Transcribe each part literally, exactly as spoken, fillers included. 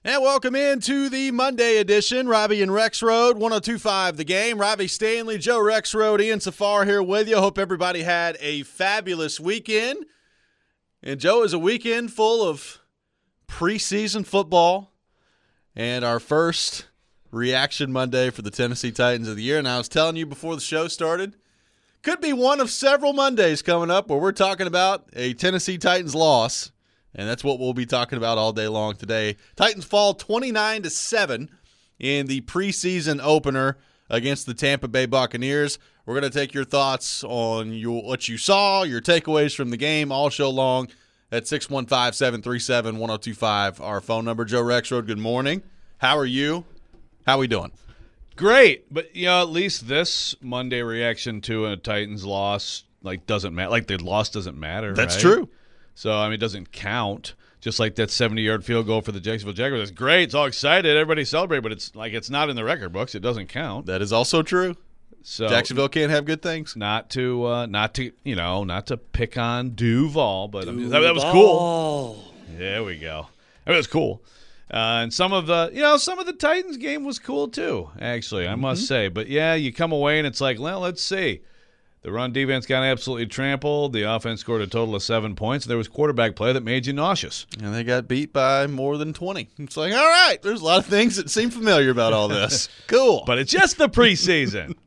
And welcome into the Monday edition. Robbie and Rex Road, one oh two point five The Game. Robbie Stanley, Joe Rex Road, Ian Safar here with you. Hope everybody had a fabulous weekend. And Joe, is a weekend full of preseason football and our first reaction Monday for the Tennessee Titans of the year. And I was telling you before the show started, could be one of several Mondays coming up where we're talking about a Tennessee Titans loss. And that's what we'll be talking about all day long today. Titans fall twenty-nine to seven in the preseason opener against the Tampa Bay Buccaneers. We're going to take your thoughts on your, what you saw, your takeaways from the game all show long at six one five, seven three seven, one oh two five, our phone number. Joe Rexroad, good morning. How are you? How are we doing? Great, but you know, at least this Monday reaction to a Titans loss like doesn't matter. Like the loss doesn't matter. That's right? true. So, I mean, it doesn't count. Just like that seventy-yard field goal for the Jacksonville Jaguars. It's great. It's all excited. Everybody celebrate, but it's like it's not in the record books. It doesn't count. That is also true. So Jacksonville can't have good things. Not to, uh, not to, you know, not to pick on Duval, but I mean, that, that was cool. There we go. That was cool. Uh, and some of the, you know, some of the Titans game was cool too, actually, I must mm-hmm. say. But, yeah, you come away and it's like, well, let's see. The run defense got absolutely trampled. The offense scored a total of seven points. There was quarterback play that made you nauseous. And they got beat by more than twenty. It's like, all right, there's a lot of things that seem familiar about all this. Cool. But it's just the preseason.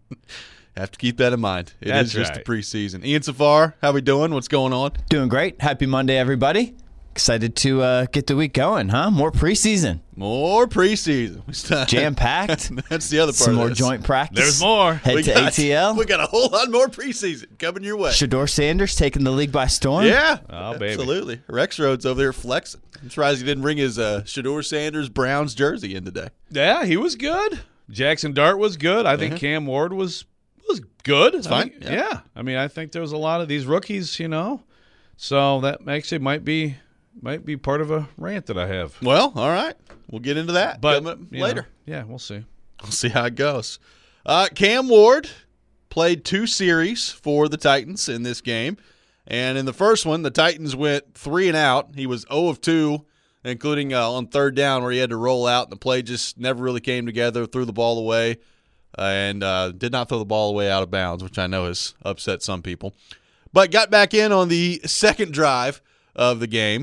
Have to keep that in mind. It That's is just right. the preseason. Ian Safar, how we doing? What's going on? Doing great. Happy Monday, everybody. Excited to uh, get the week going, huh? More preseason. More preseason. Jam-packed. That's the other part Some of more this. Joint practice. There's more. Head we to got, A T L. We got a whole lot more preseason coming your way. Shedeur Sanders taking the league by storm. Yeah. Oh, baby. Absolutely. Rex Rhodes over there flexing. I'm surprised he didn't bring his uh, Shedeur Sanders Browns jersey in today. Yeah, he was good. Jackson Dart was good. I think Uh-huh. Cam Ward was was good. It's I fine. think- Yeah. yeah. I mean, I think there was a lot of these rookies, you know. So that actually might be might be part of a rant that I have. Well, all right. We'll get into that But coming up you later. know, yeah, we'll see. We'll see how it goes. Uh, Cam Ward played two series for the Titans in this game. And in the first one, the Titans went three and out. He was zero of two, including uh, on third down where he had to roll out, and the play just never really came together, threw the ball away, uh, and uh, did not throw the ball away out of bounds, which I know has upset some people. But got back in on the second drive of the game.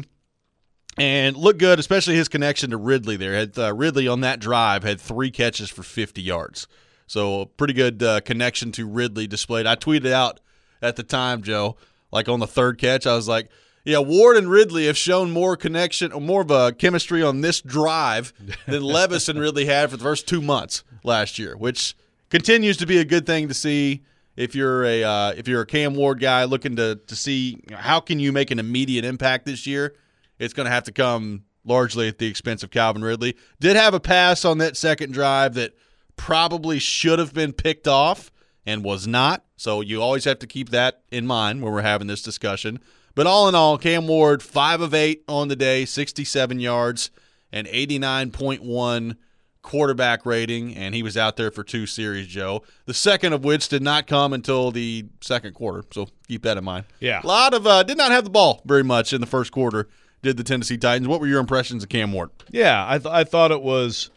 And looked good, especially his connection to Ridley there. Had uh, Ridley on that drive had three catches for fifty yards. So a pretty good uh, connection to Ridley displayed. I tweeted out at the time, Joe, like on the third catch, I was like, yeah, Ward and Ridley have shown more connection or more of a chemistry on this drive than Levis and Ridley had for the first two months last year, which continues to be a good thing to see if you're a uh, if you're a Cam Ward guy looking to to see how can you make an immediate impact this year. It's going to have to come largely at the expense of Calvin Ridley. Did have a pass on that second drive that probably should have been picked off and was not. So you always have to keep that in mind when we're having this discussion. But all in all, Cam Ward, five of eight on the day, sixty-seven yards, and eighty-nine point one quarterback rating, and he was out there for two series, Joe. The second of which did not come until the second quarter, so keep that in mind. Yeah. A lot of uh, – did not have the ball very much in the first quarter. Did the Tennessee Titans. What were your impressions of Cam Ward? Yeah, I, th- I thought it was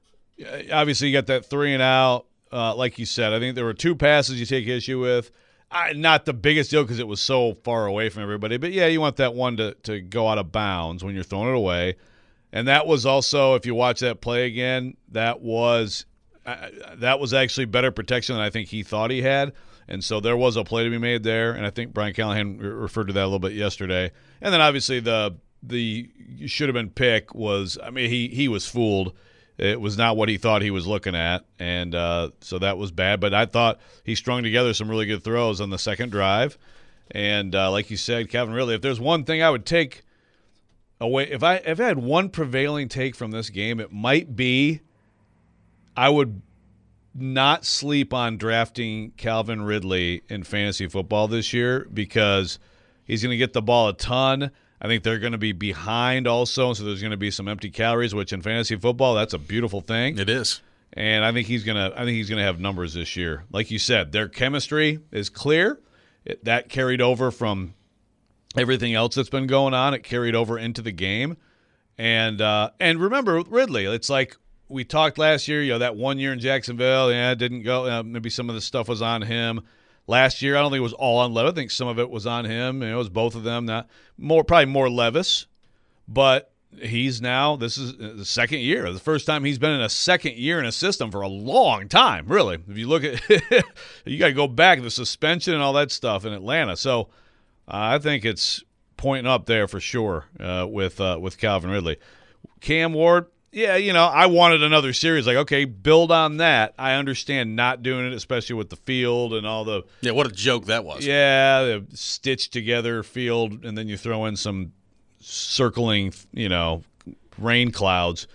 – obviously you got that three and out, uh, like you said. I think there were two passes you take issue with. I, not the biggest deal because it was so far away from everybody. But, yeah, you want that one to, to go out of bounds when you're throwing it away. And that was also, if you watch that play again, that was uh, that was actually better protection than I think he thought he had. And so there was a play to be made there, and I think Brian Callahan re- referred to that a little bit yesterday. And then obviously the the should have been pick was, I mean, he, he was fooled. It was not what he thought he was looking at, and uh, so that was bad. But I thought he strung together some really good throws on the second drive. And uh, like you said, Calvin Ridley, if there's one thing I would take away, if I if I had one prevailing take from this game, it might be I would not sleep on drafting Calvin Ridley in fantasy football this year because he's going to get the ball a ton. I think they're going to be behind also, so there's going to be some empty calories, which in fantasy football, that's a beautiful thing. It is. And I think he's going to I think he's going to have numbers this year. Like you said, their chemistry is clear. It, that carried over from everything else that's been going on. It carried over into the game. And uh, and remember Ridley, it's like we talked last year, you know, that one year in Jacksonville, yeah, it didn't go. Uh, maybe some of the stuff was on him. Last year, I don't think it was all on Levis. I think some of it was on him. You know, it was both of them. Not more, probably more Levis, but he's now. This is the second year. The first time he's been in a second year in a system for a long time. Really, if you look at, you got to go back to the suspension and all that stuff in Atlanta. So uh, I think it's pointing up there for sure uh, with uh, with Calvin Ridley. Cam Ward. Yeah, you know, I wanted another series. Like, okay, build on that. I understand not doing it, especially with the field and all the yeah. What a joke that was. Yeah, the stitched together field, and then you throw in some circling, you know, rain clouds.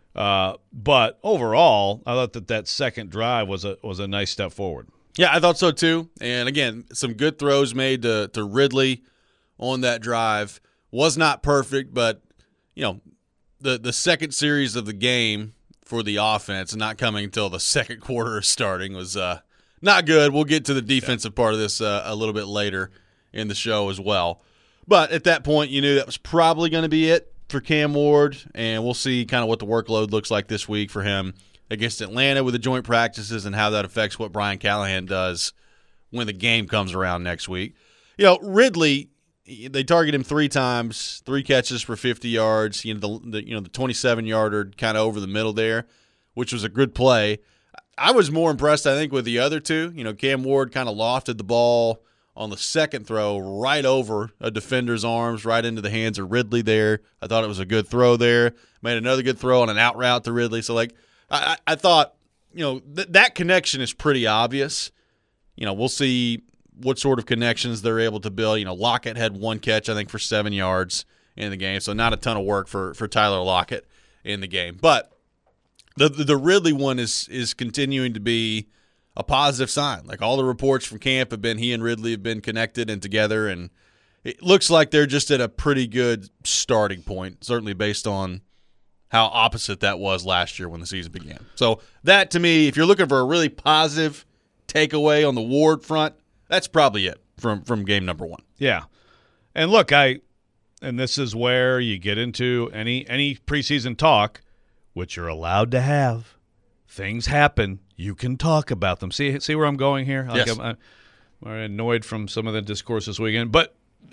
Uh, but overall, I thought that that second drive was a was a nice step forward. Yeah, I thought so too. And again, some good throws made to to Ridley on that drive. Was not perfect, but you know. The the second series of the game for the offense, not coming until the second quarter starting, was uh, not good. We'll get to the defensive part of this uh, a little bit later in the show as well. But at that point, you knew that was probably going to be it for Cam Ward, and we'll see kind of what the workload looks like this week for him against Atlanta with the joint practices and how that affects what Brian Callahan does when the game comes around next week. You know, Ridley, they target him three times, three catches for fifty yards. You know the, the you know the twenty-seven yarder kind of over the middle there, which was a good play. I was more impressed, I think, with the other two. You know, Cam Ward kind of lofted the ball on the second throw right over a defender's arms, right into the hands of Ridley there. I thought it was a good throw there. Made another good throw on an out route to Ridley. So, like, I, I thought, you know, th- that connection is pretty obvious. You know, we'll see what sort of connections they're able to build. You know, Lockett had one catch, I think, for seven yards in the game, so not a ton of work for, for Tyler Lockett in the game. But the the Ridley one is is continuing to be a positive sign. Like, all the reports from camp have been he and Ridley have been connected and together, and it looks like they're just at a pretty good starting point, certainly based on how opposite that was last year when the season began. So that, to me, if you're looking for a really positive takeaway on the Ward front, that's probably it from, from game number one. Yeah. And look, I and this is where you get into any any preseason talk, which you're allowed to have. Things happen. You can talk about them. See see where I'm going here? Like Yes. I'm, I'm annoyed from some of the discourse this weekend. But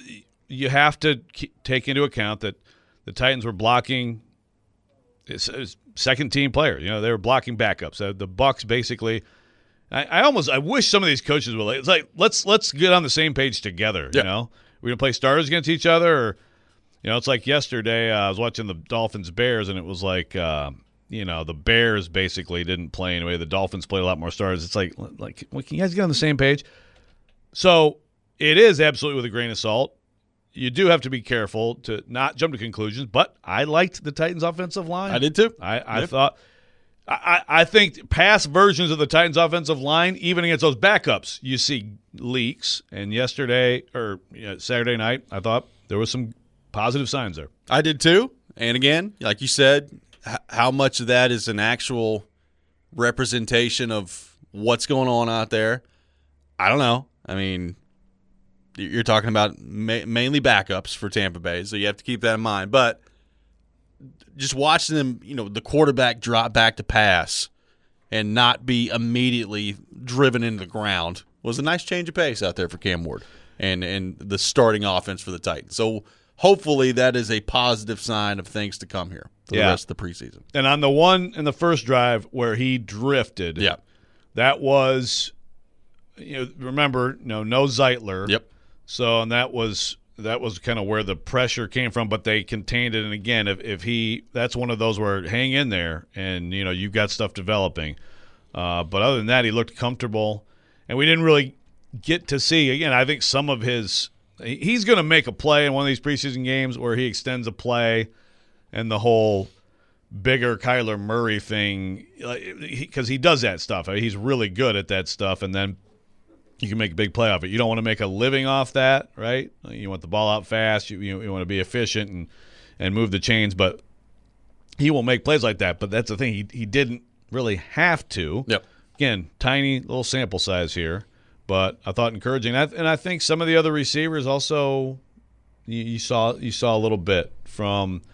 you have to keep, take into account that the Titans were blocking second-team players. You know, they were blocking backups. Uh, the Bucs basically – I, I almost I wish some of these coaches would. It's like let's let's get on the same page together. You Yeah. know, we're gonna play starters against each other, or you know, it's like yesterday uh, I was watching the Dolphins Bears, and it was like uh, you know the Bears basically didn't play anyway. The Dolphins played a lot more starters. It's like like well, can you guys get on the same page? So it is absolutely with a grain of salt. You do have to be careful to not jump to conclusions. But I liked the Titans' offensive line. I did too. I, I Yep. thought. I, I think past versions of the Titans' offensive line, even against those backups, you see leaks. And yesterday or you know, Saturday night, I thought there was some positive signs there. I did too. And again, like you said, h- how much of that is an actual representation of what's going on out there? I don't know. I mean, you're talking about ma- mainly backups for Tampa Bay, so you have to keep that in mind. But just watching them, you know, the quarterback drop back to pass and not be immediately driven into the ground was a nice change of pace out there for Cam Ward and, and the starting offense for the Titans. So hopefully that is a positive sign of things to come here for Yeah. the rest of the preseason. And on the one in the first drive where he drifted, Yeah. that was, you know, remember, you know, no Zeitler. Yep. So, and that was that was kind of where the pressure came from, but they contained it. And again, if, if he, that's one of those where hang in there and, you know, you've got stuff developing. Uh, but other than that, he looked comfortable. And we didn't really get to see, again, I think some of his, he's going to make a play in one of these preseason games where he extends a play and the whole bigger Kyler Murray thing, because he, he does that stuff. He's really good at that stuff. And then you can make a big play off it. You don't want to make a living off that, right? You want the ball out fast. You you, you want to be efficient and, and move the chains. But he will make plays like that. But that's the thing. He he didn't really have to. Yep. Again, tiny little sample size here. But I thought encouraging. And I think some of the other receivers also you, you saw you saw a little bit from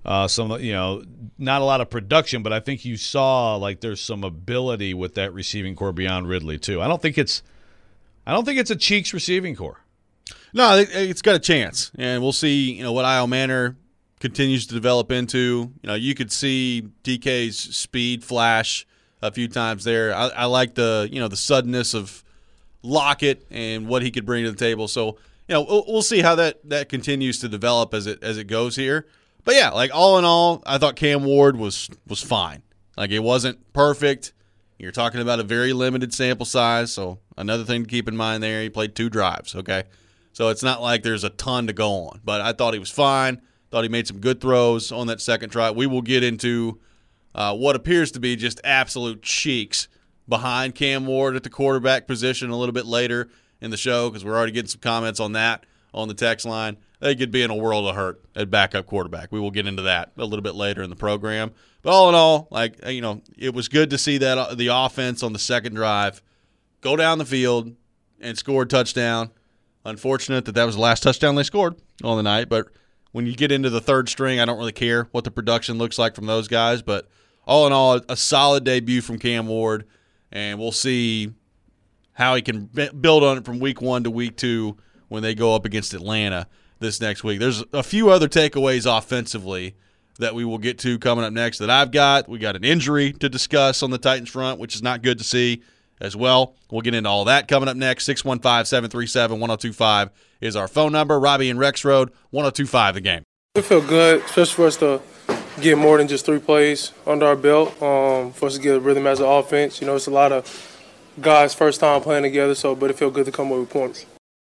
Uh, some, you know, not a lot of production, but I think you saw like there's some ability with that receiving core beyond Ridley too. I don't think it's, I don't think it's a Cheeks receiving core. No, I think it's got a chance, and we'll see. You know what Isle Manor continues to develop into. You know, you could see D K's speed flash a few times there. I, I like the you know the suddenness of Lockett and what he could bring to the table. So you know we'll, we'll see how that that continues to develop as it as it goes here. But yeah, like all in all, I thought Cam Ward was was fine. Like it wasn't perfect. You're talking about a very limited sample size, so another thing to keep in mind there. He played two drives, okay? So it's not like there's a ton to go on. But I thought he was fine. Thought he made some good throws on that second drive. We will get into uh, what appears to be just absolute cheeks behind Cam Ward at the quarterback position a little bit later in the show because we're already getting some comments on that on the text line. They could be in a world of hurt at backup quarterback. We will get into that a little bit later in the program. But all in all, like you know, it was good to see that uh, the offense on the second drive go down the field and score a touchdown. Unfortunate that that was the last touchdown they scored on the night. But when you get into the third string, I don't really care what the production looks like from those guys. But all in all, a solid debut from Cam Ward, and we'll see how he can build on it from week one to week two when they go up against Atlanta this next week. There's a few other takeaways offensively that we will get to coming up next that I've got. We got an injury to discuss on the Titans front, which is not good to see as well. We'll get into all that coming up next. six one five, seven three seven, one oh two five is our phone number. Robbie and Rex Road, one oh two five The Game. It felt good, especially for us to get more than just three plays under our belt, um, for us to get a rhythm as an offense. You know, it's a lot of guys first time playing together, so but it felt good to come away with points.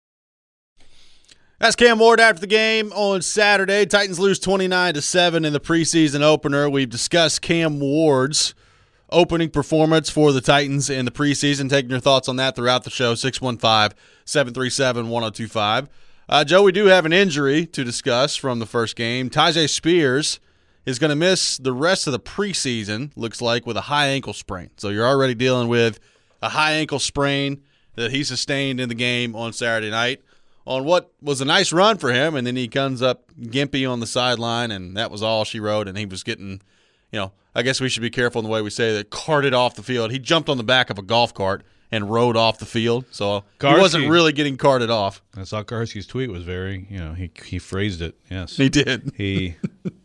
That's Cam Ward after the game on Saturday. Titans lose twenty-nine to seven in the preseason opener. We've discussed Cam Ward's opening performance for the Titans in the preseason. Taking your thoughts on that throughout the show, six one five, seven three seven, one oh two five. Uh, Joe, we do have an injury to discuss from the first game. Tyjae Spears is going to miss the rest of the preseason, looks like, with a high ankle sprain. So you're already dealing with a high ankle sprain that he sustained in the game on Saturday night on what was a nice run for him, and then he comes up gimpy on the sideline, and that was all she wrote, and he was getting, you know, I guess we should be careful in the way we say that, carted off the field. He jumped on the back of a golf cart and rode off the field, so Karski, he wasn't really getting carted off. I saw Karski's tweet was very, you know, he he phrased it, yes. He did. He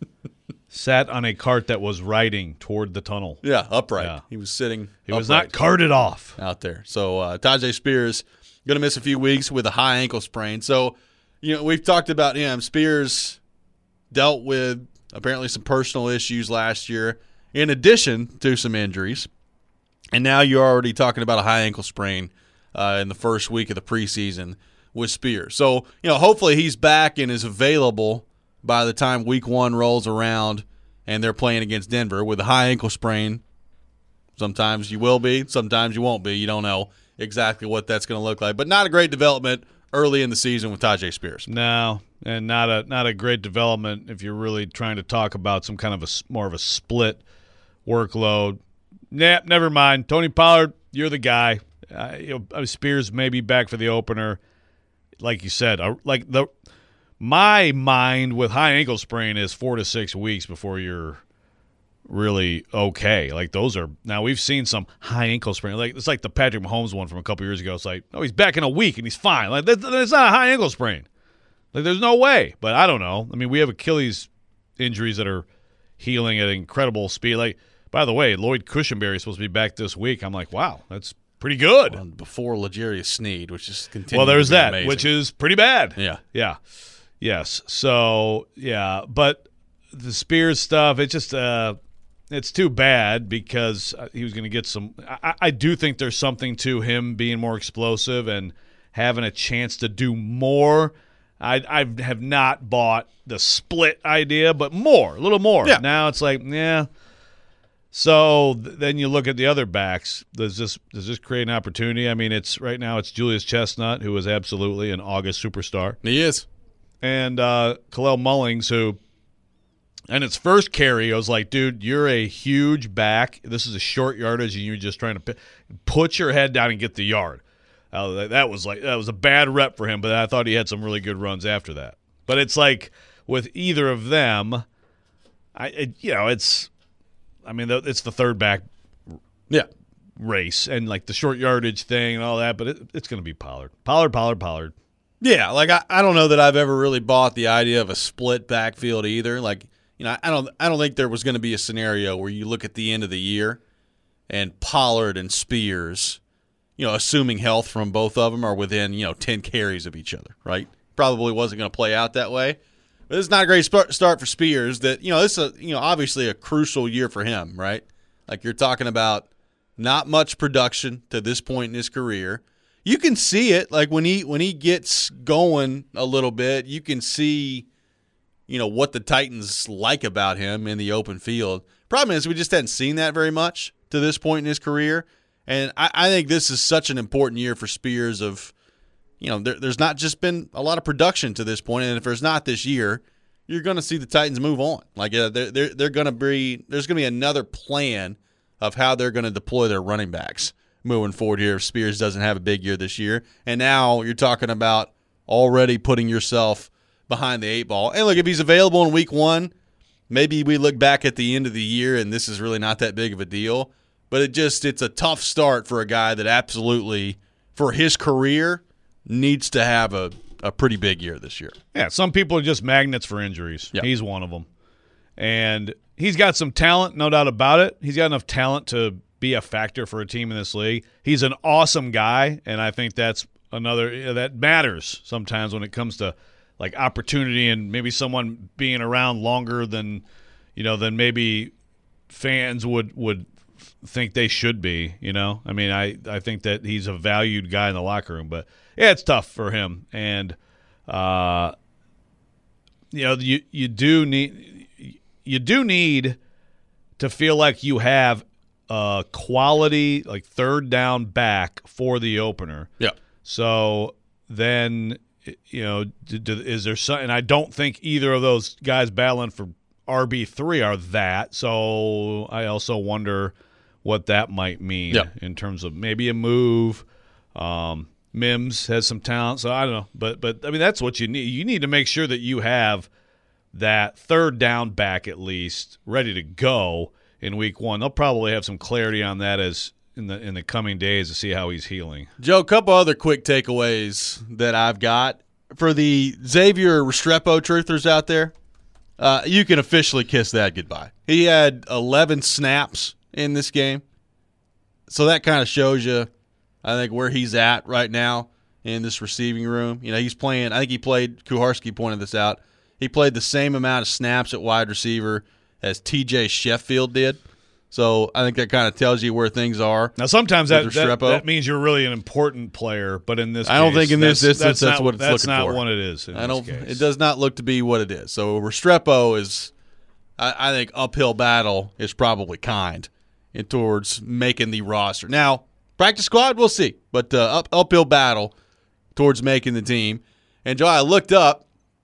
sat on a cart that was riding toward the tunnel. Yeah, upright. Yeah. He was sitting He was not carted off. Out there. So uh, Tyjae Spears going to miss a few weeks with a high ankle sprain. So, you know, we've talked about him. Spears dealt with apparently some personal issues last year in addition to some injuries. And now you're already talking about a high ankle sprain uh, in the first week of the preseason with Spears. So, you know, hopefully he's back and is available by the time week one rolls around and they're playing against Denver. With a high ankle sprain, sometimes you will be, sometimes you won't be. You don't know exactly what that's going to look like. But not a great development early in the season with Tyjae Spears. No, and not a not a great development if you're really trying to talk about some kind of a more of a split workload. Nah, never mind. Tony Pollard, you're the guy. Uh, you know, Spears may be back for the opener. Like you said, uh, like the my mind with high ankle sprain is four to six weeks before you're really okay. Like those are now we've seen some high ankle sprain. Like it's like the Patrick Mahomes one from a couple years ago. It's like, oh, he's back in a week and he's fine. Like that, that's not a high ankle sprain. Like there's no way. But I don't know. I mean, we have Achilles injuries that are healing at incredible speed. Like, by the way, Lloyd Cushenberry is supposed to be back this week. I'm like, wow, that's pretty good. Well, before L'Jarius Sneed, which is continuing. Well, there's that, amazing. Which is pretty bad. Yeah, yeah, yes. So yeah, but the Spears stuff, it's just uh, it's too bad because he was going to get some. I, I do think there's something to him being more explosive and having a chance to do more. I I have not bought the split idea, but more, a little more. Yeah. Now it's like, yeah. So th- then you look at the other backs. Does this does this create an opportunity? I mean, it's right now it's Julius Chestnut, who is absolutely an August superstar. He is. And uh, Kalel Mullings, who, and its first carry, I was like, dude, you're a huge back. This is a short yardage, and you're just trying to p- put your head down and get the yard. Uh, that was like that was a bad rep for him, but I thought he had some really good runs after that. But it's like with either of them, I, it, you know, it's, I mean, it's the third back Yeah. race and like the short yardage thing and all that, but it, it's going to be Pollard. Pollard, Pollard, Pollard. Yeah, like I, I don't know that I've ever really bought the idea of a split backfield either. Like, you know, I don't I don't think there was going to be a scenario where you look at the end of the year and Pollard and Spears, you know, assuming health from both of them are within, you know, ten carries of each other, right? Probably wasn't going to play out that way. But it's not a great start for Spears that, you know, this is, a, you know, obviously a crucial year for him, right? Like you're talking about not much production to this point in his career. You can see it, like when he when he gets going a little bit, you can see, you know, what the Titans like about him in the open field. Problem is we just hadn't seen that very much to this point in his career. And I, I think this is such an important year for Spears of, you know, there, there's not just been a lot of production to this point, and if there's not this year, you're going to see the Titans move on. Like uh, they're they're, they're going to be there's going to be another plan of how they're going to deploy their running backs moving forward here if Spears doesn't have a big year this year. And now you're talking about already putting yourself behind the eight ball. And look, if he's available in week one, maybe we look back at the end of the year and this is really not that big of a deal. But it just it's a tough start for a guy that absolutely, for his career, needs to have a, a pretty big year this year. Yeah, some people are just magnets for injuries. Yep. He's one of them. And he's got some talent, no doubt about it. He's got enough talent to be a factor for a team in this league. He's an awesome guy, and I think that's another that matters sometimes when it comes to like opportunity and maybe someone being around longer than you know than maybe fans would would think they should be. You know, I mean, I I think that he's a valued guy in the locker room, but yeah, it's tough for him, and uh, you know, you you do need you do need to feel like you have a quality like third down back for the opener. Yeah. So then, you know, d- d- is there something? And I don't think either of those guys battling for R B three are that. So I also wonder what that might mean yeah. in terms of maybe a move. Um, Mims has some talent, so I don't know. But but I mean, that's what you need. You need to make sure that you have that third down back at least ready to go in week one. They'll probably have some clarity on that as in the in the coming days to see how he's healing. Joe, a couple other quick takeaways that I've got. For the Xavier Restrepo truthers out there, uh, you can officially kiss that goodbye. He had eleven snaps in this game. So that kind of shows you, I think, where he's at right now in this receiving room. You know, he's playing, I think he played, Kuharski pointed this out, he played the same amount of snaps at wide receiver as T J Sheffield did. So I think that kind of tells you where things are. Now, sometimes that, with that, Restrepo. that means you're really an important player, but in this I don't case, think in this that's, instance that's, not, what it's that's looking not for. what it is. In I this don't. case. It does not look to be what it is. So Restrepo is, I, I think, uphill battle is probably kind in towards making the roster. Now, practice squad, we'll see, but uh, up uphill battle towards making the team. And Joe, I looked up,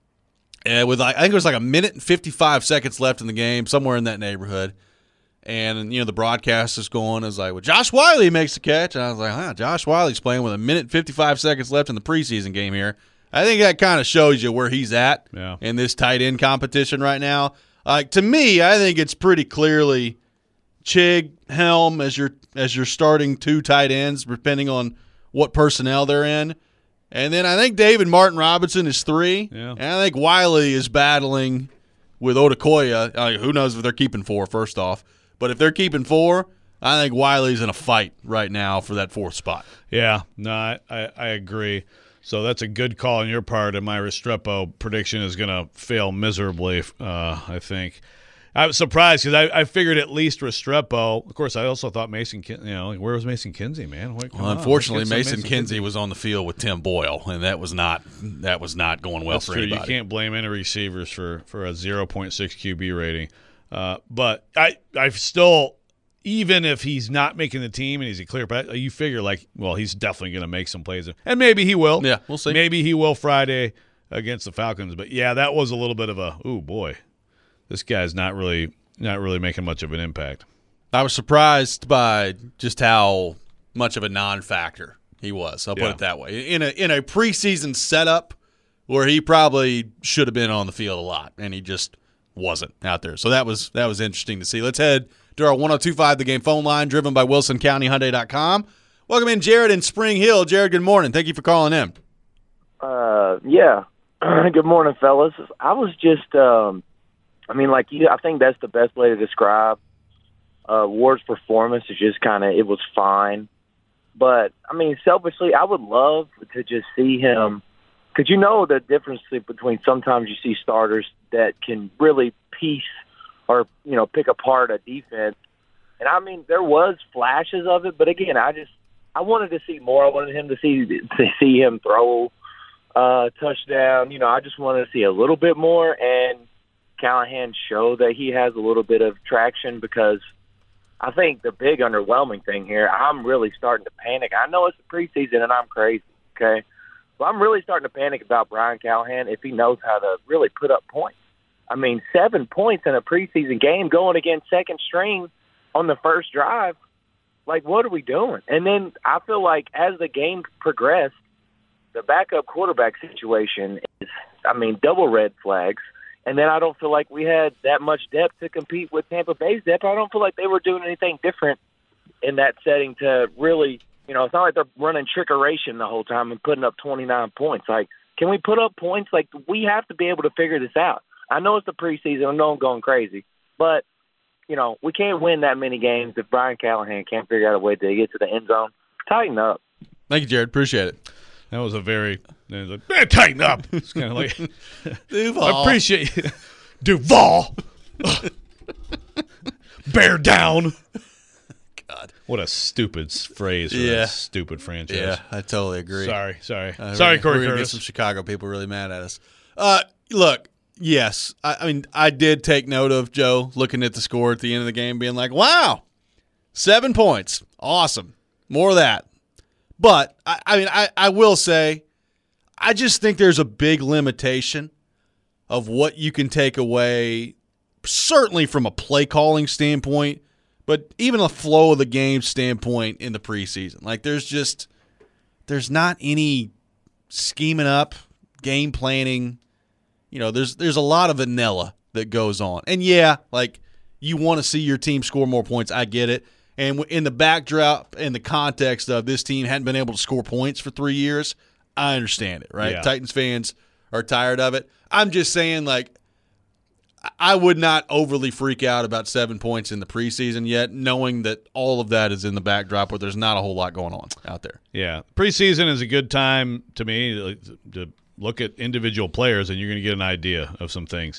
and with like, I think it was like a minute and fifty-five seconds left in the game, somewhere in that neighborhood. And, you know, the broadcast is going. I was like, well, Josh Wiley makes the catch. And I was like, huh, Josh Wiley's playing with a minute and fifty-five seconds left in the preseason game here. I think that kind of shows you where he's at yeah. in this tight end competition right now. Like, to me, I think it's pretty clearly Chig, Helm as your as your starting two tight ends, depending on what personnel they're in. And then I think David Martin Robinson is three. Yeah. And I think Wiley is battling with Odukoya. Like, who knows if they're keeping four, first off. But if they're keeping four, I think Wiley's in a fight right now for that fourth spot. Yeah, no, I, I, I agree. So that's a good call on your part, and my Restrepo prediction is going to fail miserably, uh, I think. I was surprised because I, I figured at least Restrepo. Of course, I also thought Mason, you know, like, where was Mason Kinsey, man? Wait, Well, unfortunately, Mason, Mason Kinsey was on the field with Tim Boyle, and that was not that was not going well That's for true. anybody. You can't blame any receivers for, for a zero point six Q B rating. Uh, but I I still, even if he's not making the team and he's a clear path, you figure like, well, he's definitely going to make some plays. And maybe he will. Yeah, we'll see. Maybe he will Friday against the Falcons. But, yeah, that was a little bit of a, ooh, boy, this guy's not really not really making much of an impact. I was surprised by just how much of a non-factor he was. I'll put Yeah. it that way. In a in a preseason setup where he probably should have been on the field a lot, and he just wasn't out there. So that was that was interesting to see. Let's head to our one oh two point five The Game phone line, driven by Wilson County Hyundai dot com. Welcome in Jared in Spring Hill. Jared, good morning. Thank you for calling in. Uh, yeah. Good morning, fellas. I was just, um, I mean, like you, I think that's the best way to describe uh, Ward's performance. Is just kind of, it was fine. But, I mean, selfishly, I would love to just see him, because you know the difference between sometimes you see starters that can really piece or, you know, pick apart a defense. And, I mean, there was flashes of it, but, again, I just, I wanted to see more. I wanted him to see to see him throw uh, touchdown. You know, I just wanted to see a little bit more, and Callahan show that he has a little bit of traction, because I think the big underwhelming thing here, I'm really starting to panic. I know it's the preseason and I'm crazy, okay? But I'm really starting to panic about Brian Callahan if he knows how to really put up points. I mean, seven points in a preseason game going against second string on the first drive. Like, what are we doing? And then I feel like as the game progressed, the backup quarterback situation is, I mean, double red flags. And then I don't feel like we had that much depth to compete with Tampa Bay's depth. I don't feel like they were doing anything different in that setting to really, you know, it's not like they're running trickeration the whole time and putting up twenty-nine points. Like, can we put up points? Like, we have to be able to figure this out. I know it's the preseason. I know I'm going crazy. But, you know, we can't win that many games if Brian Callahan can't figure out a way to get to the end zone. Tighten up. Thank you, Jared. Appreciate it. That was a very like, man, tighten up. It's kind of like Duval. I appreciate you. Duval. Bear down. God, what a stupid phrase for Yeah. that stupid franchise. Yeah, I totally agree. Sorry, sorry, Uh, sorry, we're, Corey we're gonna get Curtis. some Chicago people really mad at us. Uh, look, yes, I, I mean, I did take note of Joe looking at the score at the end of the game, being like, "Wow, seven points, awesome, more of that." But I, I mean, I, I will say, I just think there's a big limitation of what you can take away, certainly from a play calling standpoint, but even a flow of the game standpoint in the preseason. Like, there's just there's not any scheming up, game planning. You know, there's there's a lot of vanilla that goes on. And yeah, like, you want to see your team score more points. I get it. And in the backdrop and the context of this team hadn't been able to score points for three years, I understand it, right? Yeah. Titans fans are tired of it. I'm just saying, like, I would not overly freak out about seven points in the preseason yet, knowing that all of that is in the backdrop where there's not a whole lot going on out there. Yeah, preseason is a good time to me to look at individual players, and you're going to get an idea of some things.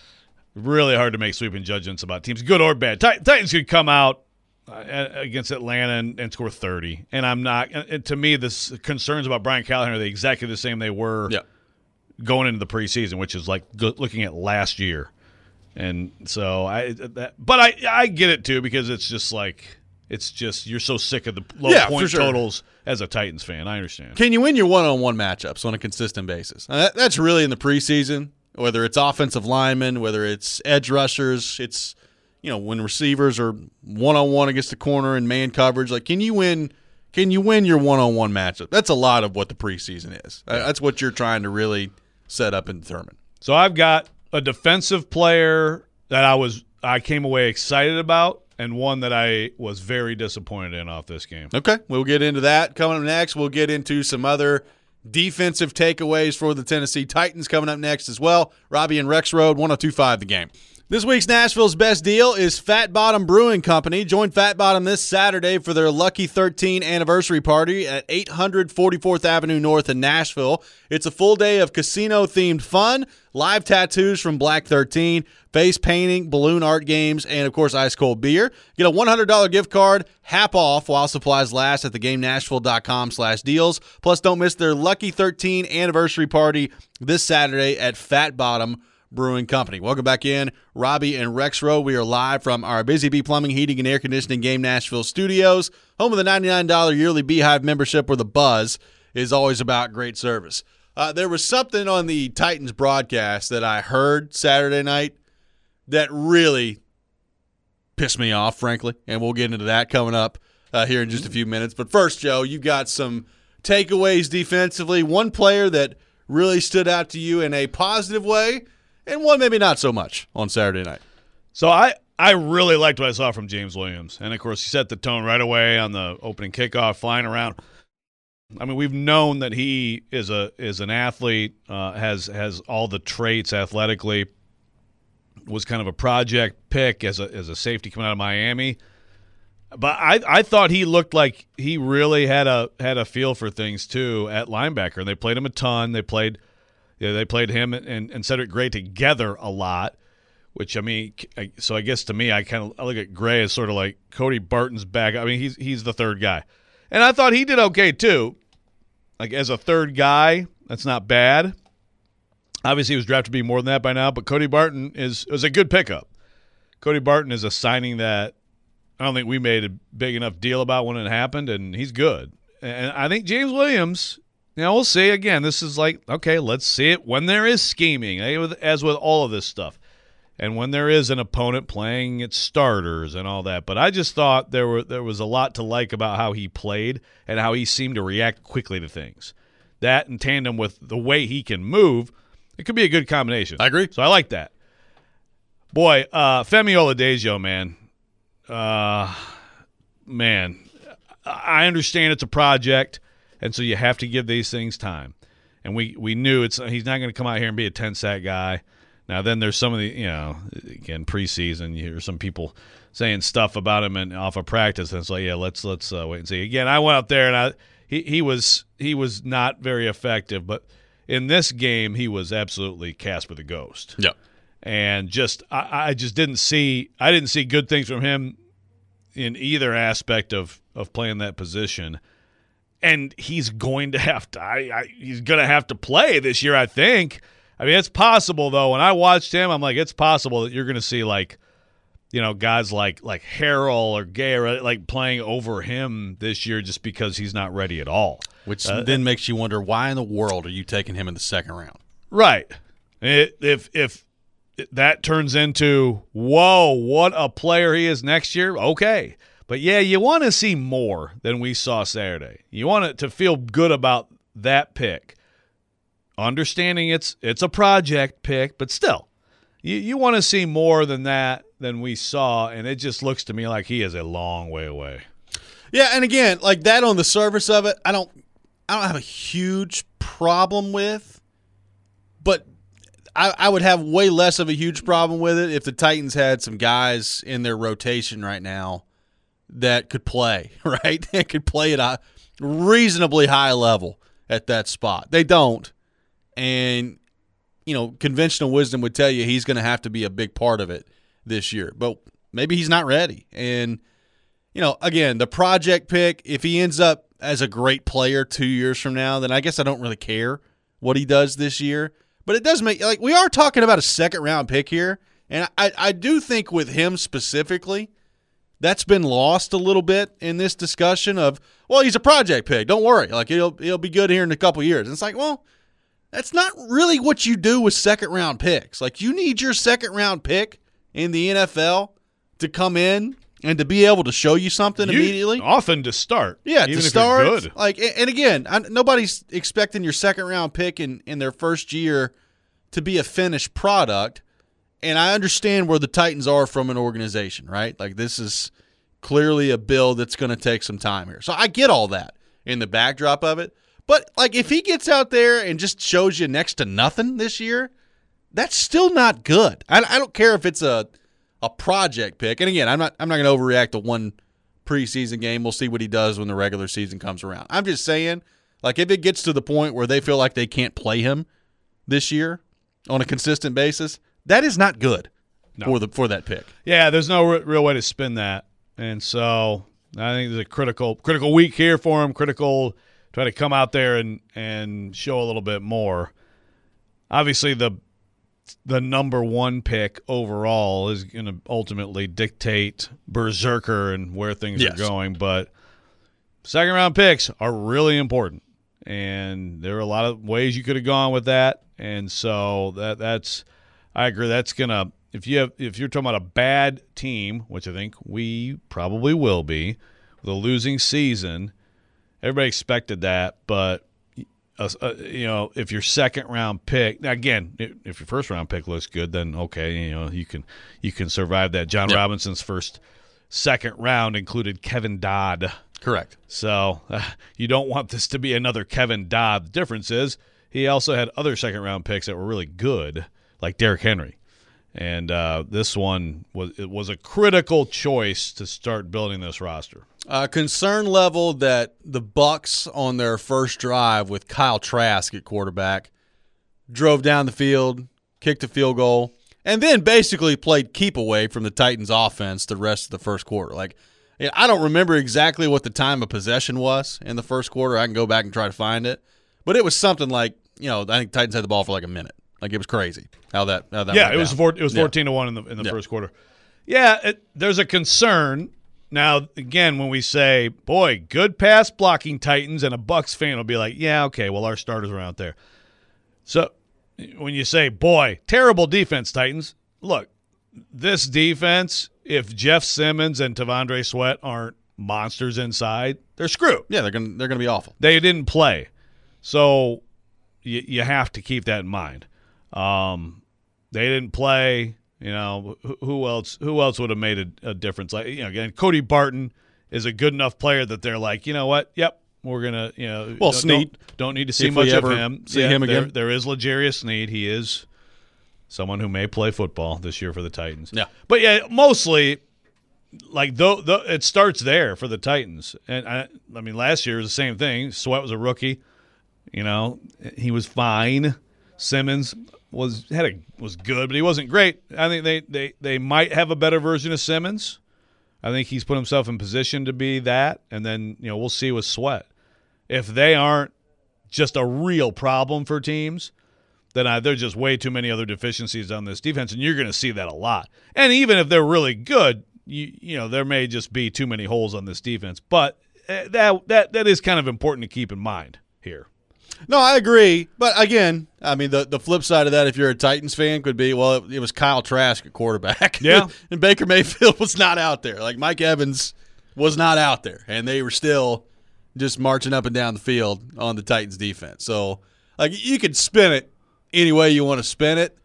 Really hard to make sweeping judgments about teams, good or bad. Titans could come out against Atlanta and, and score thirty, and I'm not. And to me, the concerns about Brian Callahan are exactly the same they were Yeah. going into the preseason, which is like looking at last year. And so I, that, but I, I get it too, because it's just like it's just you're so sick of the low Yeah, point for sure. totals as a Titans fan. I understand. Can you win your one-on-one matchups on a consistent basis? Now, that, that's really in the preseason, whether it's offensive linemen, whether it's edge rushers, it's, you know, when receivers are one-on-one against the corner and man coverage. Like, can you win? Can you win your one-on-one matchup? That's a lot of what the preseason is. That's what you're trying to really set up and determine. So I've got a defensive player that I was I came away excited about, and one that I was very disappointed in off this game. Okay, we'll get into that. Coming up next, we'll get into some other defensive takeaways for the Tennessee Titans coming up next as well. Robbie and Rex Road, one oh two point five The Game. This week's Nashville's best deal is Fat Bottom Brewing Company. Join Fat Bottom this Saturday for their Lucky thirteen anniversary party at eight hundred forty-fourth Avenue North in Nashville. It's a full day of casino-themed fun, live tattoos from Black thirteen, face painting, balloon art games, and, of course, ice-cold beer. Get a one hundred dollars gift card, half off while supplies last at theGameNashville.com slash deals. Plus, don't miss their Lucky thirteen anniversary party this Saturday at Fat Bottom Brewing Company. Welcome back in, Robbie and Rex Rowe. We are live from our Busy Bee Plumbing, Heating, and Air Conditioning Game Nashville studios, home of the ninety-nine dollars yearly Beehive membership, where the buzz is always about great service. Uh, there was something on the Titans broadcast that I heard Saturday night that really pissed me off, frankly, and we'll get into that coming up uh, here in just a few minutes. But first, Joe, you've got some takeaways defensively. One player that really stood out to you in a positive way, and one maybe not so much on Saturday night. So I, I really liked what I saw from James Williams. And, of course, he set the tone right away on the opening kickoff, flying around. I mean, we've known that he is a is an athlete, uh, has has all the traits athletically, was kind of a project pick as a as a safety coming out of Miami. But I, I thought he looked like he really had a had a feel for things too at linebacker. They played him a ton. They played, you know, they played him and, and Cedric Gray together a lot. Which I mean, so I guess to me, I kind of I look at Gray as sort of like Cody Barton's back. I mean, he's he's the third guy, and I thought he did okay too. Like as a third guy, that's not bad. Obviously, he was drafted to be more than that by now. But Cody Barton is is a good pickup. Cody Barton is a signing that I don't think we made a big enough deal about when it happened, and he's good. And I think James Williams, you know, we'll see. Again, this is like, okay, let's see it when there is scheming, as with all of this stuff, and when there is an opponent playing its starters and all that. But I just thought there were there was a lot to like about how he played and how he seemed to react quickly to things. That in tandem with the way he can move, it could be a good combination. I agree. So I like that. Boy, uh, Femi Oladejo, man. Uh, man, I understand it's a project, and so you have to give these things time. And we, we knew it's he's not going to come out here and be a ten-sack guy. Now, then there's some of the, you know, again, preseason, you hear some people saying stuff about him and off of practice, and it's like, yeah, let's let's uh, wait and see. Again, I went out there, and I he, he was he was not very effective, but in this game, he was absolutely Casper the Ghost. Yeah. And just I, I just didn't see I didn't see good things from him in either aspect of, of playing that position. And he's going to have to I, I, he's going to have to play this year, I think. I mean, it's possible though. When I watched him, I'm like, it's possible that you're going to see like, you know, guys like like Harrell or Gay like playing over him this year just because he's not ready at all. Which uh, then makes you wonder, why in the world are you taking him in the second round? Right. It, if if that turns into, whoa, what a player he is next year, okay. But, yeah, you want to see more than we saw Saturday. You want it to feel good about that pick. Understanding it's it's a project pick, but still, you, you want to see more than that than we saw, and it just looks to me like he is a long way away. Yeah, and again, like that on the surface of it, I don't I don't have a huge problem with, but I, I would have way less of a huge problem with it if the Titans had some guys in their rotation right now that could play, right? They could play at a reasonably high level at that spot. They don't. And, you know, conventional wisdom would tell you he's going to have to be a big part of it this year. But maybe he's not ready. And, you know, again, the project pick, if he ends up as a great player two years from now, then I guess I don't really care what he does this year. But it does make, like, we are talking about a second-round pick here, and I, I do think with him specifically, that's been lost a little bit in this discussion of, well, he's a project pick. Don't worry. Like, he'll, he'll be good here in a couple years. And it's like, well, that's not really what you do with second-round picks. Like, you need your second-round pick in the N F L to come in and to be able to show you something you, immediately. Often to start. Yeah, even to if start. You're good. Like, and again, I, nobody's expecting your second round pick in, in their first year to be a finished product. And I understand where the Titans are from an organization, right? Like, this is clearly a build that's going to take some time here. So I get all that in the backdrop of it. But, like, if he gets out there and just shows you next to nothing this year, that's still not good. I, I don't care if it's a a project pick. And again, I'm not I'm not going to overreact to one preseason game. We'll see what he does when the regular season comes around. I'm just saying, like, if it gets to the point where they feel like they can't play him this year on a consistent basis, that is not good no. for the for that pick. Yeah, there's no r- real way to spin that. And so I think there's a critical critical week here for him, critical try to come out there and, and show a little bit more. Obviously, the the number one pick overall is going to ultimately dictate Berserker and where things yes. are going. But second round picks are really important, and there are a lot of ways you could have gone with that. And so that that's I agree. That's gonna if you have if you're talking about a bad team, which I think we probably will be, with a losing season. Everybody expected that, but a, a, you know, if your second round pick, now again, if your first round pick looks good, then okay, you know, you can you can survive that. John yep. Robinson's first second round included Kevin Dodd. Correct. So uh, you don't want this to be another Kevin Dodd. The difference is he also had other second round picks that were really good, like Derrick Henry. And uh, this one was it was a critical choice to start building this roster. Uh, concern level that the Bucs on their first drive with Kyle Trask at quarterback drove down the field, kicked a field goal, and then basically played keep away from the Titans' offense the rest of the first quarter. Like, I don't remember exactly what the time of possession was in the first quarter. I can go back and try to find it, but it was something like, you know, I think Titans had the ball for like a minute. Like, it was crazy how that how that yeah went it was down. four, it was fourteen yeah. to one in the in the yeah. first quarter. Yeah, it, there's a concern. Now, again, when we say, boy, good pass blocking Titans, and a Bucs fan will be like, yeah, okay, well, our starters are out there. So when you say, boy, terrible defense, Titans, look, this defense, if Jeff Simmons and Tavondre Sweat aren't monsters inside, they're screwed. Yeah, they're gonna they're gonna be awful. They didn't play. So you, you have to keep that in mind. Um, they didn't play. You know, who else? Who else would have made a, a difference? Like, you know, again, Cody Barton is a good enough player that they're like, you know what? Yep, we're gonna, you know, well, don't, Snead. Don't, don't need to see if much we ever of him. See yeah, him there, again. There is L'Jarius Snead. He is someone who may play football this year for the Titans. Yeah, but yeah, mostly like though, though it starts there for the Titans. And I, I mean, last year was the same thing. Sweat was a rookie. You know, he was fine. Simmons was had a was good, but he wasn't great. I think they, they, they might have a better version of Simmons. I think he's put himself in position to be that, and then, you know, we'll see with Sweat. If they aren't just a real problem for teams, then I, there's just way too many other deficiencies on this defense, and you're going to see that a lot. And even if they're really good, you you know, there may just be too many holes on this defense. But that that that is kind of important to keep in mind here. No, I agree. But again, I mean, the, the flip side of that, if you're a Titans fan, could be, well, it, it was Kyle Trask at quarterback. Yeah. And Baker Mayfield was not out there. Like, Mike Evans was not out there. And they were still just marching up and down the field on the Titans defense. So, like, you could spin it any way you want to spin it.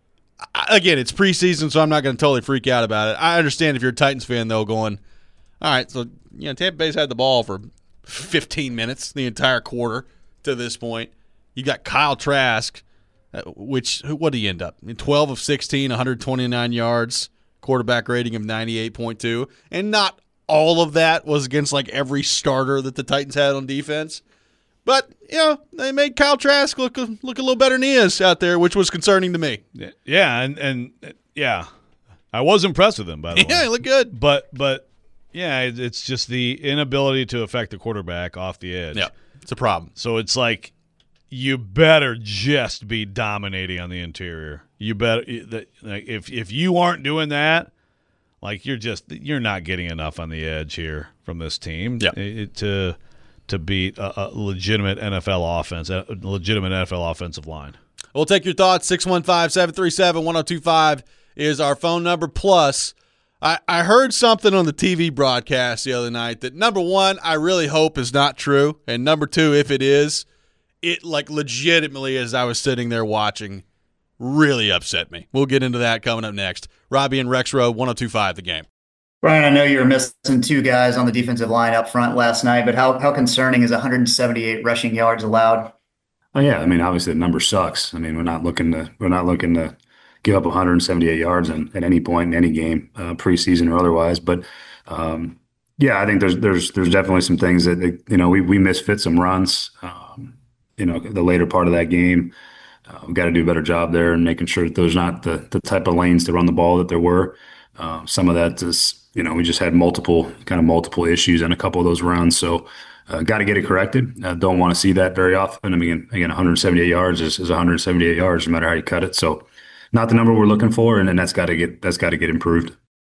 I, again, it's preseason, so I'm not going to totally freak out about it. I understand if you're a Titans fan, though, going, all right, so, you know, Tampa Bay's had the ball for fifteen minutes, the entire quarter. To this point, you got Kyle Trask, uh, which what did he end up? In twelve of sixteen, one hundred twenty-nine yards, quarterback rating of ninety-eight point two, and not all of that was against like every starter that the Titans had on defense. But, you know, they made Kyle Trask look look a little better than he is out there, which was concerning to me. Yeah, and and yeah, I was impressed with him, by the way. Yeah, he looked good. But but yeah, it's just the inability to affect the quarterback off the edge. Yeah. It's a problem. So it's like you better just be dominating on the interior. You better like if if you aren't doing that, like you're just you're not getting enough on the edge here from this team yeah. it, to to beat a, a legitimate N F L offense, a legitimate N F L offensive line. We'll take your thoughts. six one five, seven three seven, one oh two five is our phone number. Plus, I, I heard something on the T V broadcast the other night that, number one, I really hope is not true. And number two, if it is, it, like, legitimately, as I was sitting there watching, really upset me. We'll get into that coming up next. Robbie and Rex Road, one oh two five The Game. Brian, I know you were missing two guys on the defensive line up front last night, but how, how concerning is one hundred seventy-eight rushing yards allowed? Oh, yeah. I mean, obviously, the number sucks. I mean, we're not looking to – we're not looking to – give up one hundred seventy-eight yards in, at any point in any game, uh, preseason or otherwise. But um, yeah, I think there's there's there's definitely some things that, that you know we we misfit some runs. Um, you know, the later part of that game, uh, we've got to do a better job there and making sure that there's not the the type of lanes to run the ball that there were. Uh, some of that is you know we just had multiple kind of multiple issues in a couple of those runs. So. Uh, got to get it corrected. Uh, don't want to see that very often. I mean, again, one hundred seventy-eight yards is, is one hundred seventy-eight yards, no matter how you cut it. So, not the number we're looking for, and then that's got to get that's got to get improved.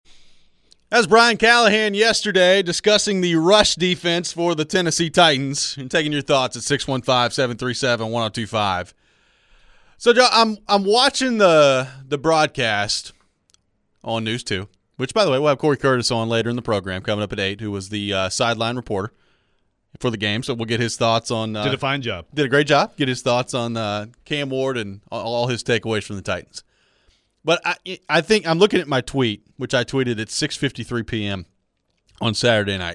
That's Brian Callahan yesterday discussing the rush defense for the Tennessee Titans and taking your thoughts at six one five, seven three seven, one oh two five. So, Joe, I'm I'm watching the the broadcast on News two, which, by the way, we'll have Corey Curtis on later in the program coming up at eight, who was the uh, sideline reporter. for the game, so we'll get his thoughts on. Uh, Did a fine job. Did a great job. Get his thoughts on uh, Cam Ward and all his takeaways from the Titans. But I, I think I'm looking at my tweet, which I tweeted at six fifty-three p.m. on Saturday night.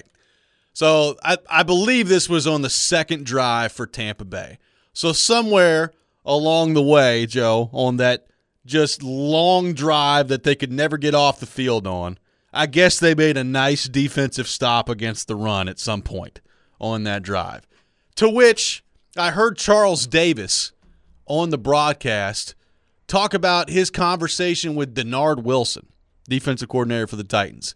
So I, I believe this was on the second drive for Tampa Bay. So somewhere along the way, Joe, on that just long drive that they could never get off the field on, I guess they made a nice defensive stop against the run at some point on that drive. To which I heard Charles Davis on the broadcast talk about his conversation with Denard Wilson, defensive coordinator for the Titans.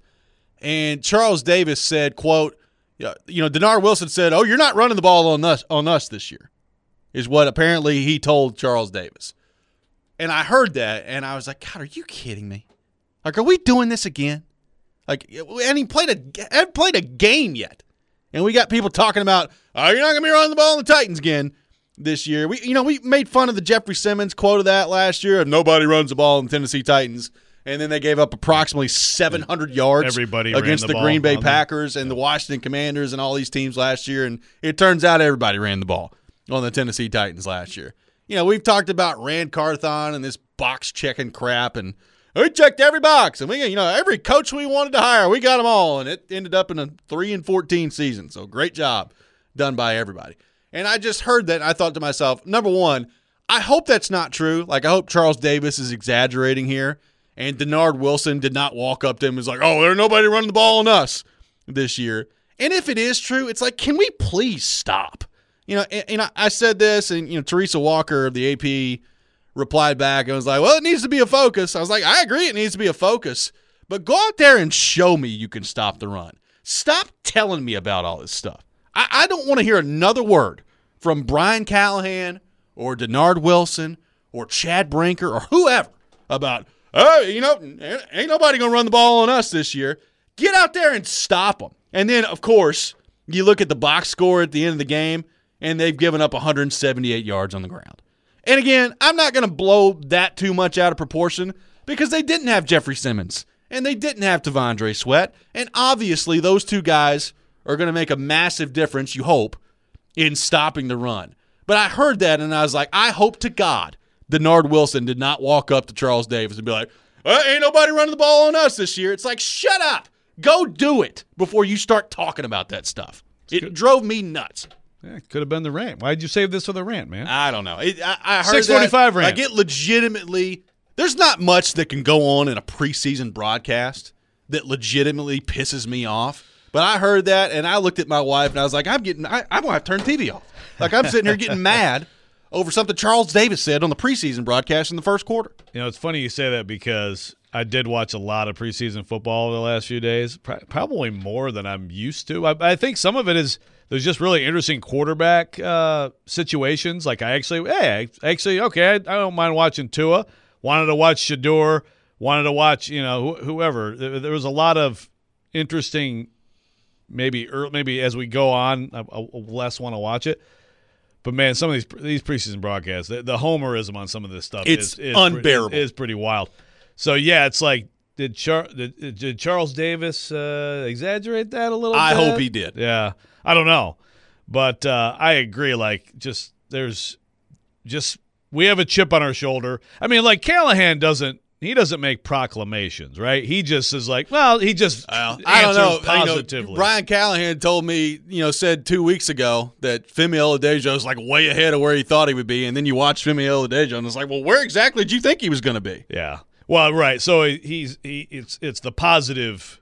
And Charles Davis said, quote, you know, Denard Wilson said, oh, you're not running the ball on us on us this year, is what apparently he told Charles Davis. And I heard that, and I was like, God, are you kidding me? Like, are we doing this again? Like, and he played a, hadn't played a game yet. And we got people talking about, oh, you're not going to be running the ball on the Titans again this year. We, you know, we made fun of the Jeffrey Simmons quote of that last year, of nobody runs the ball in the Tennessee Titans. And then they gave up approximately seven hundred yards everybody against the, the Green Bay them. Packers and the Washington Commanders and all these teams last year. And it turns out everybody ran the ball on the Tennessee Titans last year. You know, we've talked about Rand Carthon and this box checking crap, and we checked every box, and we, you know, every coach we wanted to hire, we got them all, and it ended up in a three and fourteen season. So great job done by everybody. And I just heard that, and I thought to myself, number one, I hope that's not true. Like, I hope Charles Davis is exaggerating here, and Denard Wilson did not walk up to him and was like, oh, there's nobody running the ball on us this year. And if it is true, it's like, can we please stop? You know, and, and I, I said this, and, you know, Teresa Walker of the A P replied back and was like, well, it needs to be a focus. I was like, I agree it needs to be a focus, but go out there and show me you can stop the run. Stop telling me about all this stuff. I, I don't want to hear another word from Brian Callahan or Denard Wilson or Chad Brinker or whoever about, oh, you know, ain't nobody going to run the ball on us this year. Get out there and stop them. And then, of course, you look at the box score at the end of the game, and they've given up one hundred seventy-eight yards on the ground. And again, I'm not going to blow that too much out of proportion because they didn't have Jeffrey Simmons and they didn't have T'Vondre Sweat. And obviously those two guys are going to make a massive difference, you hope, in stopping the run. But I heard that and I was like, I hope to God Denard Wilson did not walk up to Charles Davis and be like, uh, ain't nobody running the ball on us this year. It's like, shut up. Go do it before you start talking about that stuff. It good. drove me nuts. Yeah, could have been the rant. Why'd you save this for the rant, man? I don't know. It, I, I heard six forty-five that. rant. I get legitimately – there's not much that can go on in a preseason broadcast that legitimately pisses me off. But I heard that, and I looked at my wife, and I was like, I'm getting I, – I'm going to have to turn the T V off. Like, I'm sitting here getting mad over something Charles Davis said on the preseason broadcast in the first quarter. You know, it's funny you say that because I did watch a lot of preseason football the last few days, probably more than I'm used to. I, I think some of it is – there's just really interesting quarterback uh, situations. Like I actually, hey, I actually, okay, I, I don't mind watching Tua. Wanted to watch Shador. Wanted to watch, you know, wh- whoever. There, there was a lot of interesting. Maybe, early, maybe as we go on, I, I less want to watch it. But man, some of these these preseason broadcasts, the, the homerism on some of this stuff it's is, is unbearable. Pre- is, is pretty wild. So yeah, it's like. Did, Char- did, did Charles Davis uh, exaggerate that a little I bit? hope he did. Yeah. I don't know. But uh, I agree. Like, just there's just we have a chip on our shoulder. I mean, like Callahan doesn't he doesn't make proclamations, right? He just is like, well, he just Well, answers I don't know. positively. You know, Brian Callahan told me, you know, said two weeks ago that Femi Oladejo is like way ahead of where he thought he would be, and then you watch Femi Oladejo, and it's like, well, where exactly did you think he was going to be? Yeah. Well, right. So he's he it's it's the positive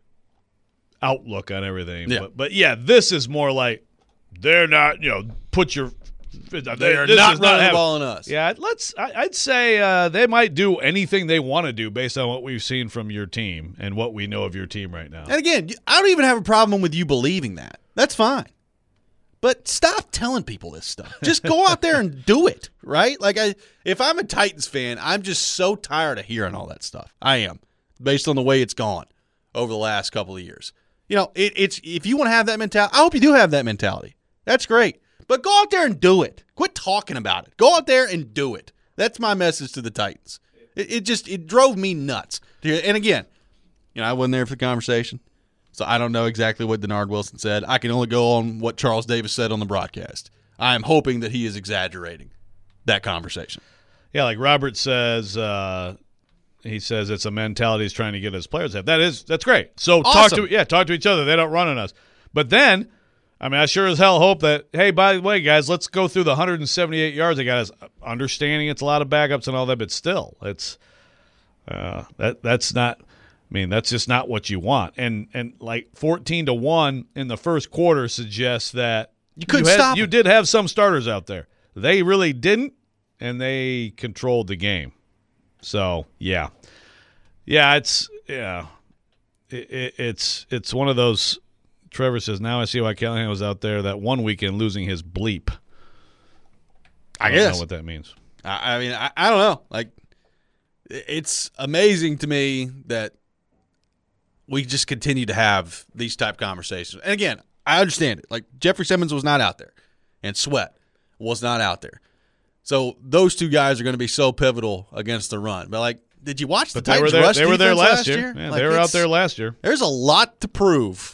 outlook on everything. Yeah. But, but yeah, this is more like they're not, you know, put your They are this not is running the having- ball on us. Yeah, let's. I, I'd say uh, they might do anything they want to do based on what we've seen from your team and what we know of your team right now. And again, I don't even have a problem with you believing that. That's fine. But stop telling people this stuff. Just go out there and do it, right? Like, I, if I'm a Titans fan, I'm just so tired of hearing all that stuff. I am, based on the way it's gone over the last couple of years. You know, it, it's if you want to have that mentality, I hope you do have that mentality. That's great. But go out there and do it. Quit talking about it. Go out there and do it. That's my message to the Titans. It, it just it drove me nuts. And again, you know, I wasn't there for the conversation. So I don't know exactly what Denard Wilson said. I can only go on what Charles Davis said on the broadcast. I am hoping that he is exaggerating that conversation. Yeah, like Robert says, uh, he says it's a mentality he's trying to get his players to have. That is, that's great. So Awesome. talk to yeah, talk to each other. They don't run on us. But then, I mean, I sure as hell hope that, hey, by the way, guys, let's go through the one hundred seventy-eight yards they got us. Understanding it's a lot of backups and all that, but still, it's uh, that that's not. I mean, that's just not what you want. And and like fourteen to one in the first quarter suggests that You couldn't had, stop You them. did have some starters out there. They really didn't, and they controlled the game. So yeah, yeah, it's yeah, it, it, it's it's one of those. Trevor says, now I see why Callahan was out there that one weekend losing his bleep. I, I don't guess know what that means. I, I mean, I, I don't know. Like, it's amazing to me that we just continue to have these type conversations. And again, I understand it. Like, Jeffrey Simmons was not out there, and Sweat was not out there. So those two guys are going to be so pivotal against the run. But, like, did you watch the But they were Titans there. rush They were there defense last year. Yeah, Like, they were out it's- there last year. There's a lot to prove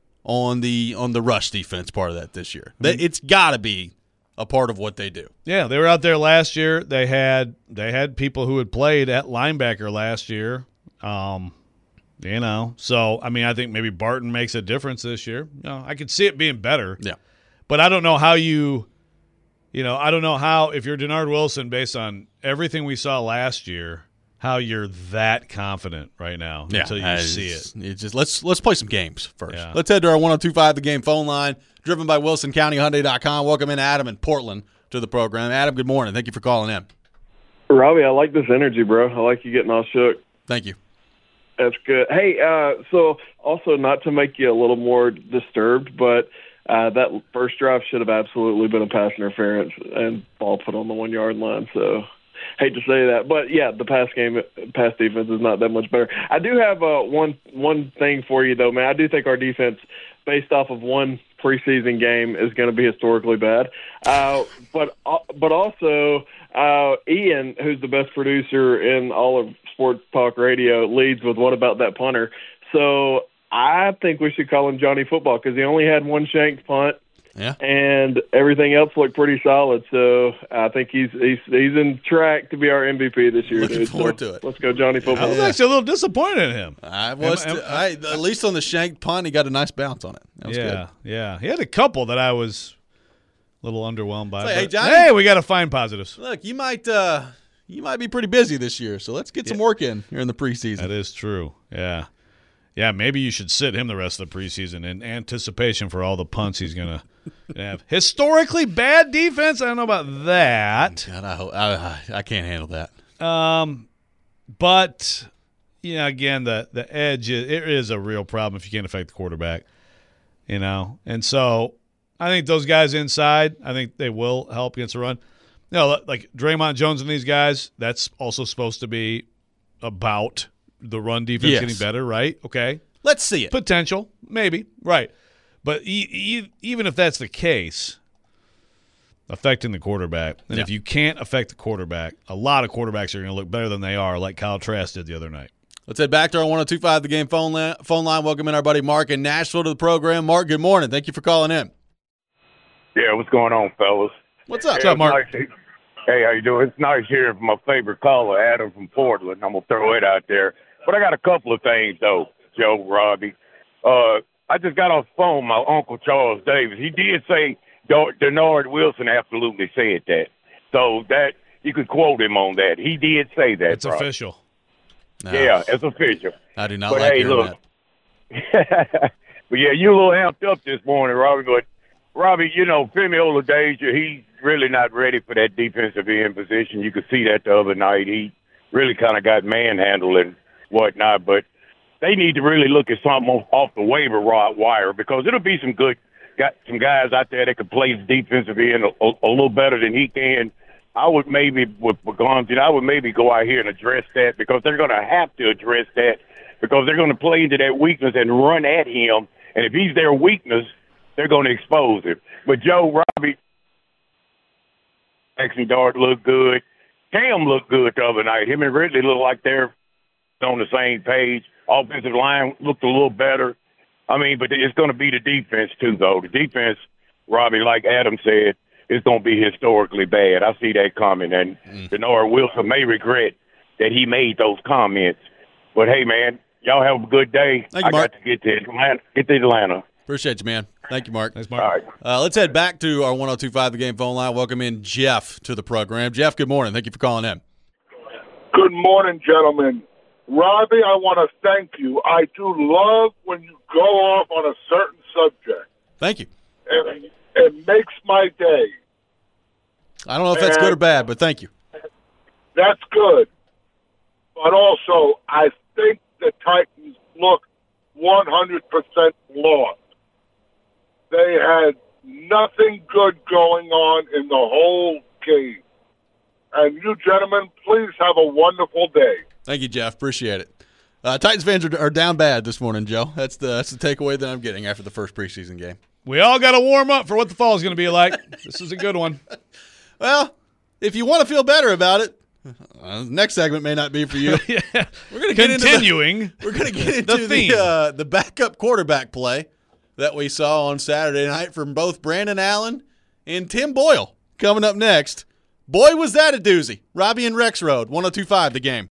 on the on the rush defense part of that this year. That Mm-hmm. It's got to be a part of what they do. Yeah, they were out there last year. They had they had people who had played at linebacker last year. Um, you know, so I mean, I think maybe Barton makes a difference this year. You know, I could see it being better. Yeah. But I don't know how you, you know, I don't know how if you're Denard Wilson, based on everything we saw last year, how you're that confident right now Yeah, until you I- see it. it's- It's just let's let's play some games first. Yeah. Let's head to our one oh two five The Game phone line, driven by Wilson County Hyundai dot com. Welcome in Adam in Portland to the program. Adam, good morning. Thank you for calling in. Robbie, I like this energy, bro. I like you getting all shook. Thank you. That's good. Hey, uh, so also not to make you a little more disturbed, but uh, that first drive should have absolutely been a pass interference and ball put on the one yard line. So hate to say that, but yeah, the pass game, pass defense is not that much better. I do have uh, one one thing for you though, man. I do think our defense, based off of one preseason game, is going to be historically bad. Uh, but uh, but also uh, Ian, who's the best producer in all of Sports Talk Radio, leads with "What about that punter?" So I think we should call him Johnny Football because he only had one shanked punt. Yeah. And everything else looked pretty solid. So I think he's he's he's in track to be our M V P this year. Looking dude. forward So to it. Let's go, Johnny I Football. was actually a little disappointed in him. I was Am- am- I, at least on the shanked punt, he got a nice bounce on it. That was yeah, good. yeah. He had a couple that I was a little underwhelmed by. Say, hey, but- Johnny. hey, we got to find positives. Look, you might uh, you might be pretty busy this year, so let's get some work in here in the preseason. That is true. Yeah. Yeah, maybe you should sit him the rest of the preseason in anticipation for all the punts he's going to have. Historically bad defense, I don't know about that. God, I, hope, I, I can't handle that. Um, but, you know, again, the, the edge, is, it is a real problem if you can't affect the quarterback, you know. And so I think those guys inside, I think they will help against the run. You know, like Draymond Jones and these guys, that's also supposed to be about the run defense Yes. getting better, right? Okay. Let's see it. Potential, maybe, right. But e- e- even if that's the case, affecting the quarterback, and Yeah. if you can't affect the quarterback, a lot of quarterbacks are going to look better than they are, like Kyle Trask did the other night. Let's head back to our one oh two five The Game phone line. Phone line. Welcome in our buddy Mark in Nashville to the program. Mark, good morning. Thank you for calling in. Yeah, what's going on, fellas? What's up? What's up, Mark? Nice to- Hey, how you doing? It's nice hearing from my favorite caller, Adam from Portland. I'm gonna throw it out there, but I got a couple of things though, Joe, Robbie. Uh, I just got off the phone. My uncle Charles Davis. He did say Denard Wilson absolutely said that, so that you could quote him on that. He did say that. It's Robbie. official. No, Yeah, it's official. I do not But like hey, hearing look. that. But yeah, you a little amped up this morning, Robbie. But Robbie, you know, Femi Oladeja, he's really not ready for that defensive end position. You could see that the other night. He really kind of got manhandled and whatnot. But they need to really look at something off, off the waiver wire because it'll be some good, got some guys out there that could play the defensive end a, a, a little better than he can. I would maybe, with Gonzalez, I would maybe go out here and address that because they're going to have to address that because they're going to play into that weakness and run at him. And if he's their weakness, they're going to expose him. But Joe, Robbie, Jackson Dart looked good. Cam looked good the other night. Him and Ridley look like they're on the same page. Offensive line looked a little better. I mean, but it's going to be the defense too, though. The defense, Robbie, like Adam said, is going to be historically bad. I see that coming, and mm. Denard Wilson may regret that he made those comments. But hey, man, y'all have a good day. Thank you, I Mark. got to get to Atlanta. Get to Atlanta. Appreciate you, man. Thank you, Mark. Thanks, Mark. All right. Uh, let's head back to our one oh two point five The Game phone line. Welcome in Jeff to the program. Jeff, good morning. Thank you for calling in. Good morning, gentlemen. Robbie, I want to thank you. I do love when you go off on a certain subject. Thank you. And it makes my day. I don't know if that's and good or bad, but thank you. That's good. But also, I think the Titans look one hundred percent lost. They had nothing good going on in the whole game. And you gentlemen, please have a wonderful day. Thank you, Jeff. Appreciate it. Uh, Titans fans are, are down bad this morning, Joe. That's the that's the takeaway that I'm getting after the first preseason game. We all got to warm up for what the fall is going to be like. This is a good one. Well, if you want to feel better about it, uh, next segment may not be for you. yeah. We're going to get Continuing into the, we're going to get into the theme. the, uh, the backup quarterback play that we saw on Saturday night from both Brandon Allen and Tim Boyle. Coming up next, boy, was that a doozy. Robbie and Rex Road, one oh two point five The Game.